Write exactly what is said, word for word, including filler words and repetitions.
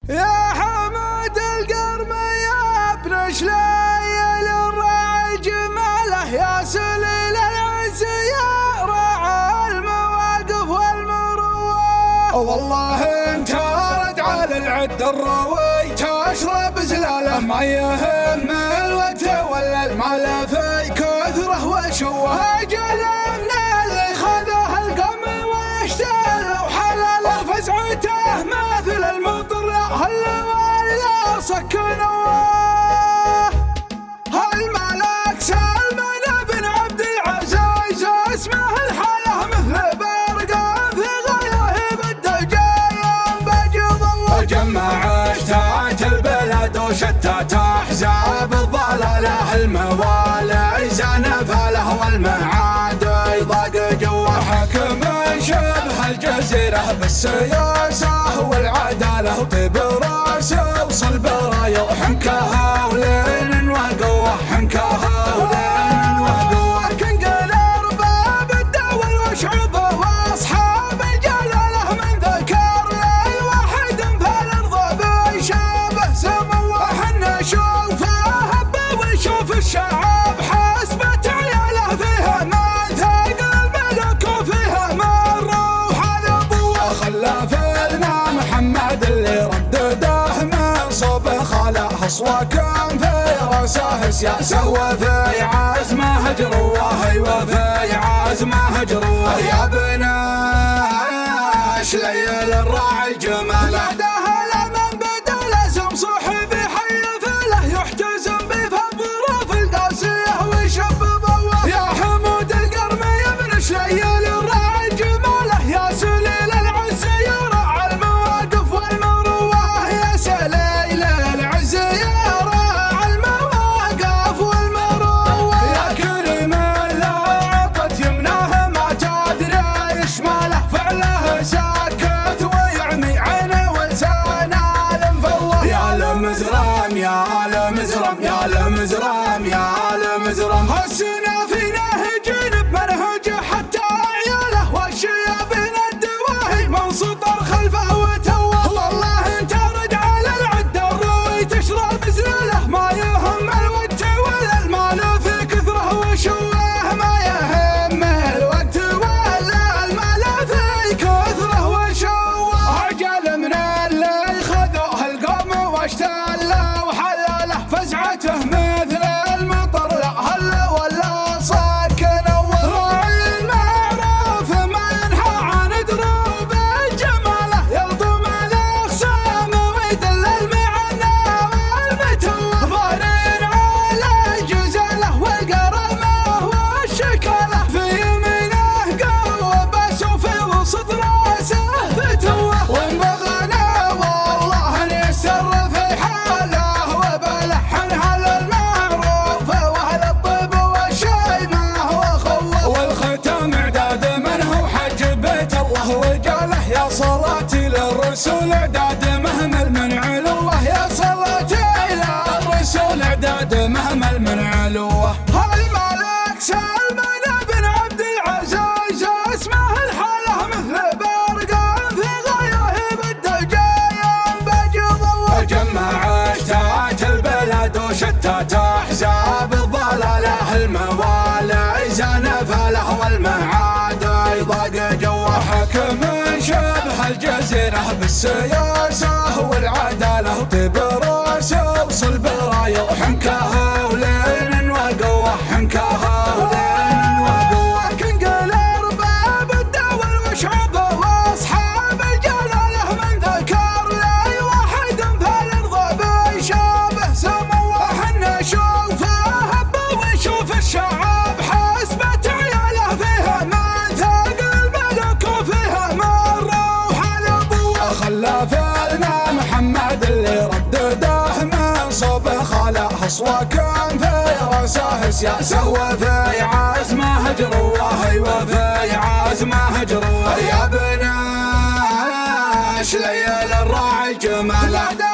يا حمود القرم يا ابن شليل الراعي جماله، يا سليل العز يا راعي المواقف والمروه. والله انت ولد على العد الروي، تشرب زلاله ما يهم الوقت ولا المال في كثره وشوه. اجل من اللي خذه القم واشتاله وحلاله، فزعته مثل المطر هل ولا سكنوه. الملك سلمان بن عبد العزيز اسمه الحاله، مثل برقان في غايه بالدجايم بجض الله. جمع اشتات البلد وشتت احزاب الضلاله، الموالي زنفاله والمعاد يضاق جوه. حكم شبه الجزيره بالسياسه والعداله، وطيب راسه وصلب رايه وحنكها ولين وقوه. حنكها ولين وقوه. كان قال ارباب الدول وشعوبه واصحاب الجلاله، من ذكر الواحد فالارض بيشابه سموه. حنا نشوفه هب ونشوف الشعب حسبت عياله، فيها من ثقل الملك وفيها من روح الابوه. خلاف لنا محمد اللي ردده من صوب خاله، اصوى كان في راسه سياسه وفي عزمه جروه. ايوه في عزمه جروه. يا بنا شليل الراعي جماله، يا لمزرم يا لمزرم يا لمزرم. هالسنة في نهج بمنهجه حتى عياله، والشيابين الدواهي من سطر خلفه وتوه. والله انت رد على العد الروي تشرب زلاله، ما يهم الوقت ولا المال في كثره وشوه. ما يهم الوقت ولا المال في كثره وشوه. عجل من اللي خذوه القوم واشتله، فزعته مثل المطر لا هل ولا سكنوه. راعي المعروف ما ينحى عن دروب جماله، يلطم الاخصام ويدل المعنى والمتوه. ضارين على جزاله والقرمه والشكاله، في يمينه قوه بس وفي وسط راسه فتوه. وان بغنى والله نيسر في حاله، وقاله يا صلاتي للرسول اعداد مهمل من علوه. يا صلاتي للرسول اعداد مهمل من علوه. الملك سلمان بن عبد العزيز اسمه الحاله، مثل برقان في غايه بالدجايم بجض الله. جمع اشتات البلد وشتت احزاب الضلاله، الموالي زنفاله والمعاد يضاق جوه. حكم شبه الجزيره بالسياسه والعداله، وطيب راسه وصلب رايه وحنكها ولين وقوه. حنكها ولين وقوه. كان قال ارباب الدول وشعوبه واصحاب الجلاله، من ذكر الواحد فالارض بيشابه سموه. حنا نشوفه هب ونشوف الشعب حسبت عياله، فيها من ثقل الملك وفيها من روح الابوه. خلاف لنا محمد اللي ردده من صوب خاله، اصوى كان في راسه سياسه وفي عزمه جروه. ايوه في عزمه جروه. يا بنا شليل الراعي جماله.